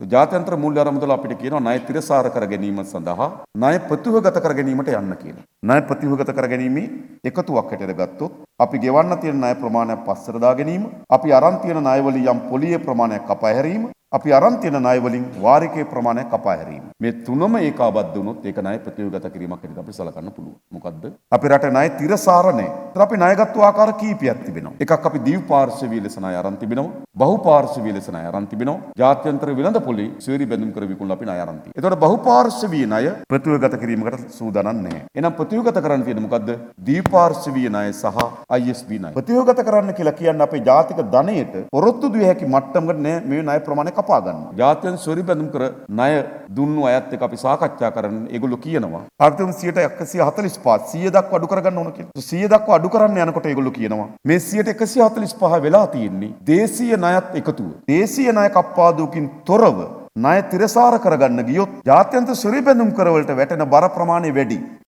ජාත්‍යන්තර මූල්‍ය ආරමුදල අපිට කියනවා ණය තිරසාර කර ගැනීම සඳහා ණය ප්‍රතිවගත කර ගැනීමට යන්න කියලා. ණය ප්‍රතිවගත කර ගැනීමේ එකතුවක් හැටියට ගත්තොත් අපි ගෙවන්න තියෙන ණය ප්‍රමාණයක් පස්සට දා ගැනීම, අපි අරන් තියෙන ණය වලින් යම් පොලියේ ප්‍රමාණයක් කපා හැරීම, අපි අරන් තියෙන ණය වලින් වාරිකයේ ප්‍රමාණයක් කපා හැරීම. මේ තුනම ඒකාබද්ධ වුණොත් ඒක ණය ප්‍රතිවගත කිරීමක් හැටියට අපි සලකන්න පුළුවන්. මොකද්ද? අපේ රටේ ණය තිරසාර නැහැ. ඒතර අපි ණය ගත්තු ආකාර කීපයක් තිබෙනවා. එකක් අපි දීපාර්ශ්වීය ලෙස ණය අරන් තිබෙනවා. බහුපාර්ශ්වීය ලෙස ණය අරන් තිබෙනවා. ජාත්‍යන්තර වෙළඳ පොලේ ස්වේරි බැඳුම් කර විකුණලා අපි ණය අරන් තියෙනවා. ඒතකොට බහුපාර්ශ්වීය ණය ප්‍රතිවගත කිරීමකට සූදානම් නැහැ. එහෙනම් ප්‍රතිවගත කරන්න තියෙන්නේ මොකද්ද? දීපාර්ශ්වීය ණය සහ ISB ණය. ප්‍රතිවගත කරන්න කියලා කියන්නේ අපේ ජාතික ධනයට පොරොත්තු දිය හැකි මට්ටමකට නෑ මේ ණය ප්‍රමාණය කපා ගන්න. ජාත්‍යන්තර ස්වරි බැඳුම් කර ණය දුන්නු අයත් එක්ක අපි සාකච්ඡා කරන්න. ඒගොල්ලෝ කියනවා ආර්ථික 145 100 දක්වා අඩු කරගන්න ඕන කියලා. 100 දක්වා අඩු කරන්න යනකොට ඒගොල්ලෝ කියනවා මේ 145 වෙලා තියෙන්නේ දේශීය ණයත් එකතුව. දේශීය ණය කප්පාදුවකින් තොරව ණය තිරසාර කරගන්න ගියොත් ජාත්‍යන්තර ස්වරි බැඳුම් කර වලට වැටෙන බර ප්‍රමාණය වැඩි.